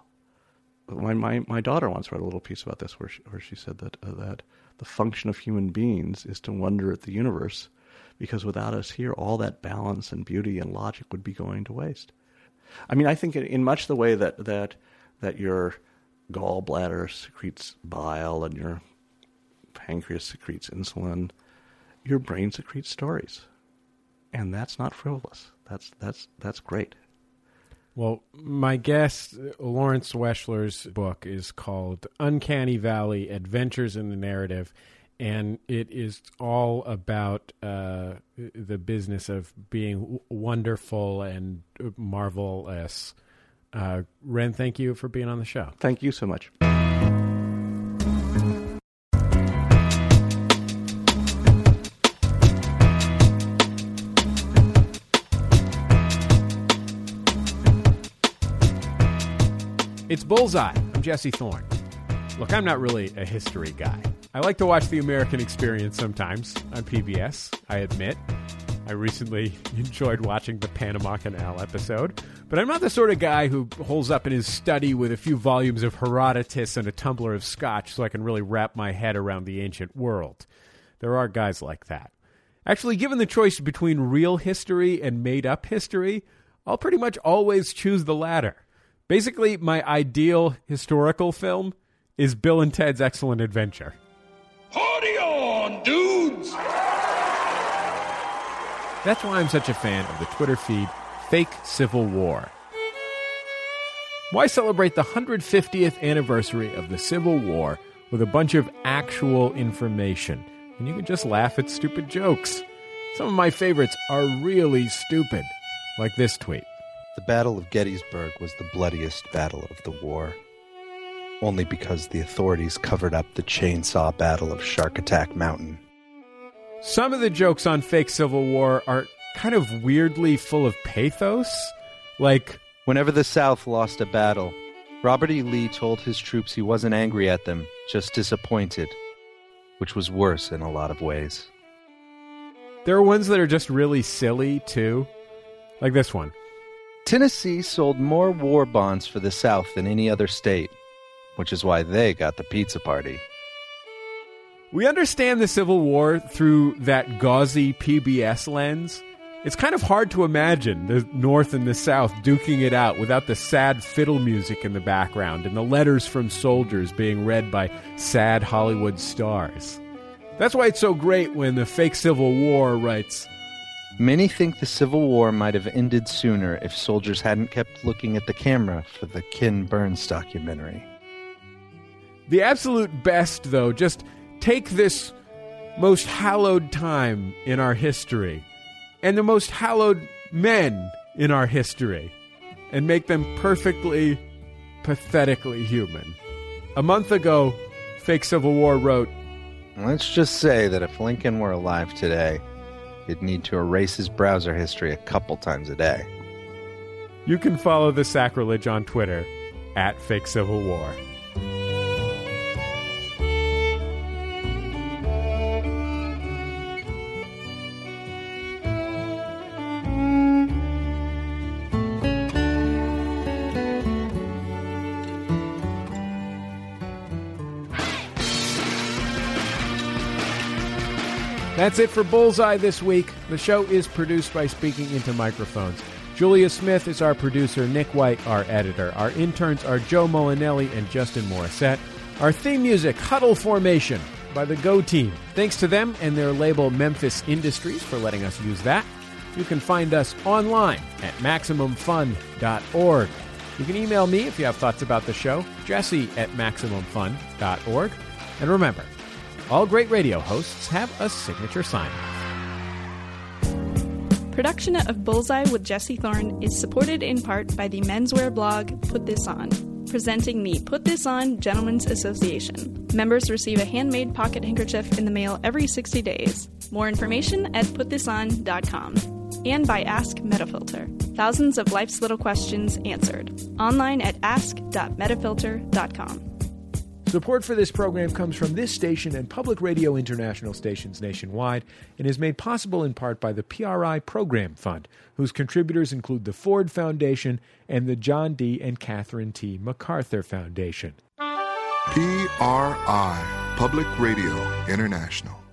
My daughter once wrote a little piece about this where she said that the function of human beings is to wonder at the universe, because without us here, all that balance and beauty and logic would be going to waste. I mean, I think in much the way that your gallbladder secretes bile and your pancreas secretes insulin, your brain secretes stories, and that's not frivolous. That's great. Well, my guest, Lawrence Weschler's book is called Uncanny Valley: Adventures in the Narrative, and it is all about the business of being wonderful and marvelous. Ren, thank you for being on the show. Thank you so much. It's Bullseye. I'm Jesse Thorne. Look, I'm not really a history guy. I like to watch The American Experience sometimes on PBS, I admit. I recently enjoyed watching the Panama Canal episode, but I'm not the sort of guy who holds up in his study with a few volumes of Herodotus and a tumbler of scotch so I can really wrap my head around the ancient world. There are guys like that. Actually, given the choice between real history and made-up history, I'll pretty much always choose the latter. Basically, my ideal historical film is Bill and Ted's Excellent Adventure. Party on, dudes! That's why I'm such a fan of the Twitter feed Fake Civil War. Why celebrate the 150th anniversary of the Civil War with a bunch of actual information? And you can just laugh at stupid jokes. Some of my favorites are really stupid. like this tweet. The Battle of Gettysburg was the bloodiest battle of the war, only because the authorities covered up the chainsaw battle of Shark Attack Mountain. Some of the jokes on fake Civil War are kind of weirdly full of pathos. Like, whenever the South lost a battle, Robert E. Lee told his troops he wasn't angry at them, just disappointed, which was worse in a lot of ways. There are ones that are just really silly, too. Like this one. Tennessee sold more war bonds for the South than any other state, which is why they got the pizza party. We understand the Civil War through that gauzy PBS lens. It's kind of hard to imagine the North and the South duking it out without the sad fiddle music in the background and the letters from soldiers being read by sad Hollywood stars. That's why it's so great when the fake Civil War writes, "Many think the Civil War might have ended sooner if soldiers hadn't kept looking at the camera for the Ken Burns documentary." The absolute best, though, just take this most hallowed time in our history and the most hallowed men in our history and make them perfectly, pathetically human. A month ago, Fake Civil War wrote, "Let's just say that if Lincoln were alive today, he'd need to erase his browser history a couple times a day." You can follow the sacrilege on Twitter at Fake Civil War. That's it for Bullseye this week. The show is produced by Speaking Into Microphones. Julia Smith is our producer, Nick White our editor. Our interns are Joe Molinelli and Justin Morissette. Our theme music, Huddle Formation, by the Go Team. Thanks to them and their label Memphis Industries for letting us use that. You can find us online at MaximumFun.org. You can email me if you have thoughts about the show, Jesse@MaximumFun.org. And remember, all great radio hosts have a signature sign-off. Production of Bullseye with Jesse Thorne is supported in part by the menswear blog Put This On, presenting the Put This On Gentlemen's Association. Members receive a handmade pocket handkerchief in the mail every 60 days. More information at putthison.com. And by Ask Metafilter. Thousands of life's little questions answered. Online at ask.metafilter.com. Support for this program comes from this station and Public Radio International stations nationwide and is made possible in part by the PRI Program Fund, whose contributors include the Ford Foundation and the John D. and Catherine T. MacArthur Foundation. PRI, Public Radio International.